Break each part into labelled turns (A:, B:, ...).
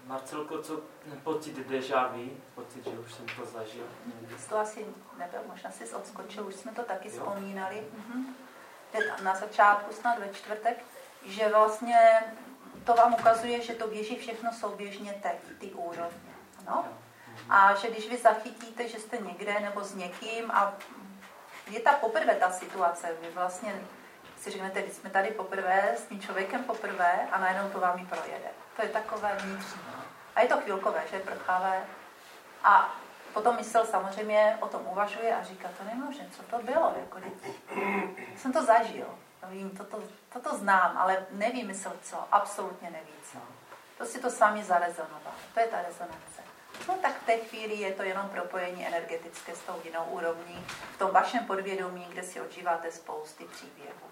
A: Marcelko, co pocit déjà vu? Pocit, že už jsem to zažil?
B: To asi nebyl, možná jsi odskočil, už jsme to taky vzpomínali. Na začátku, snad ve čtvrtek, že vlastně to vám ukazuje, že to běží všechno souběžně teď, ty úrovně. No? A že když vy zachytíte, že jste někde nebo s někým a je ta poprvé ta situace, vy vlastně si řeknete, když jsme tady poprvé, s tím člověkem poprvé a najednou to vám projede. To je takové vnitřní. A je to chvilkové, že je prchavé. A potom mysl samozřejmě o tom uvažuje a říká, to nemůže, co to bylo, jako jsem to zažil. Vím, toto znám, ale nevím mysl co, absolutně neví co. Prostě to s vámi zarezonovalo. To je ta rezonance. No tak v té chvíli je to jenom propojení energetické s tou jinou úrovní v tom vašem podvědomí, kde si odžíváte spousty příběhů.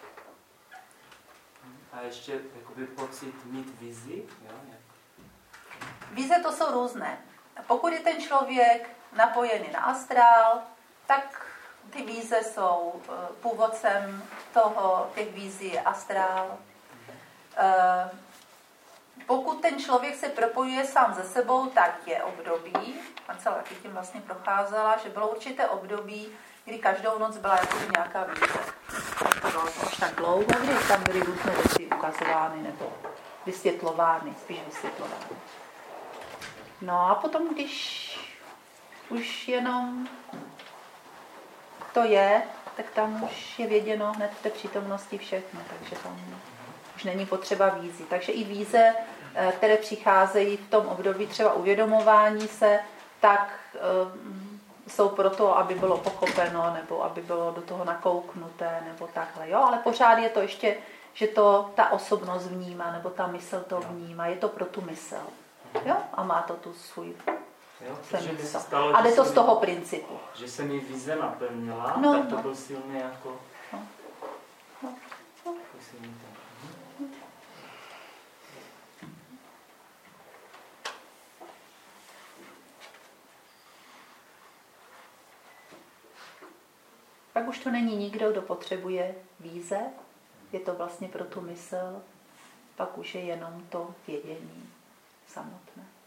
A: A ještě jakoby pocit mít vizi? Jo?
B: Vize to jsou různé. Pokud je ten člověk napojený na astrál, tak ty víze jsou původcem těch vízí je astrál. Pokud ten člověk se propojuje sám se sebou, tak je období, Marcela taky tím vlastně procházela, že bylo určité období, kdy každou noc byla jako nějaká víze. To bylo až tak dlouho, kdy tam byly různé věci ukazovány nebo vysvětlovány, spíš vysvětlovány. No a potom, když už jenom to je, tak tam už je věděno hned v té přítomnosti všechno, takže tam už není potřeba vízy. Takže i víze, které přicházejí v tom období třeba uvědomování se, tak jsou proto, aby bylo pochopeno, nebo aby bylo do toho nakouknuté, nebo takhle. Jo? Ale pořád je to ještě, že to ta osobnost vnímá, nebo ta mysl to vnímá. Je to pro tu mysl. Jo? A má to tu svůj
A: stalo,
B: a jde to z toho principu.
A: Že se mi vize naplnila, tak to byl silný jako... silný ten.
B: Pak už to není nikdo, kdo potřebuje víze, je to vlastně pro tu mysl, pak už je jenom to vědění samotné.